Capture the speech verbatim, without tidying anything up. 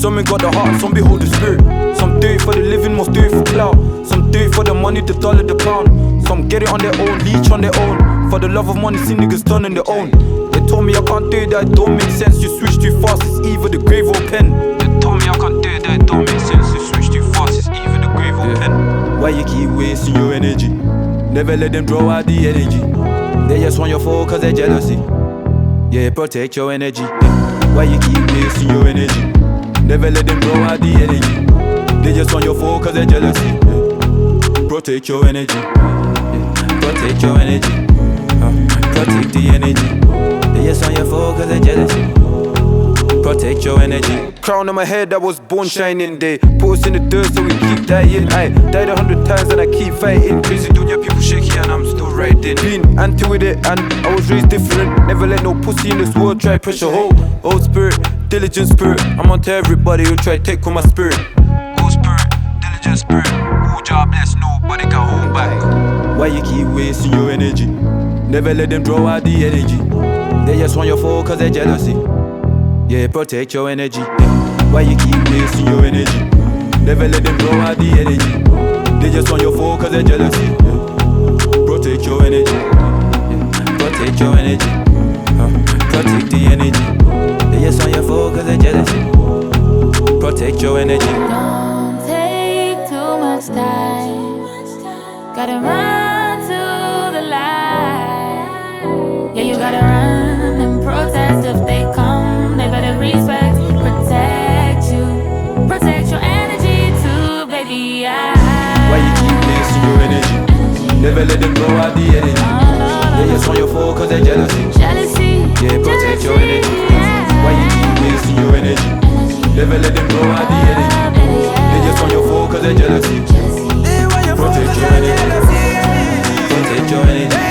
Some ain't got the heart, some behold the spirit. Some do it for the living, most do it for clout. Some do it for the money, the dollar, the pound. Some get it on their own, leech on their own. For the love of money, see niggas turning their own. They told me I can't do it, that it don't make sense. You switch too fast, it's either the grave or pen. They told me I can't do it, that it don't make sense. You switch too fast, it's either the grave or yeah. pen. Why you keep wasting your energy? Never let them draw out the energy. They just want your fall cause they're jealousy. Yeah, protect your energy. Yeah. Why you keep wasting your energy? Never let them draw out the energy. They just want your fall cause they're jealousy. Yeah. Protect your energy. Yeah. Protect your energy. Uh, protect the energy. They just want your fall cause they're jealousy. Protect your energy. Crown on my head, I was born shining day. Put us in the dirt so we keep dying. I died a hundred times and I keep fighting. Crazy dunya, people shaky and I'm still riding. Been anti with it and I was raised different. Never let no pussy in this world try pressure. Hold, old spirit, diligent spirit. I'm on to everybody who try take on my spirit. Old spirit, diligent spirit. Who job bless, nobody can hold back. Why you keep wasting your energy? Never let them draw out the energy. They just want your fall cause they're jealousy. Yeah, protect your energy. Yeah. Why you keep wasting your energy? Never let them draw out the energy. They just want your fall cause they're jealousy. Yeah. Protect your energy. Yeah. Protect your energy. Uh, protect the energy. They just want your fall cause they're jealousy. Protect your energy. Don't take too much time. Gotta run to the light. Yeah, you gotta run and protest if they come. They better respect, protect you. Protect your energy too, baby. I Why you keep wasting your energy? Never let them blow out the energy. They just want your fall cause they're jealousy. Jealousy. Yeah, protect your energy. Why you keep wasting your energy? Never let them blow out the energy. They just want your fall cause they're jealousy. Protect your energy. Protect your energy.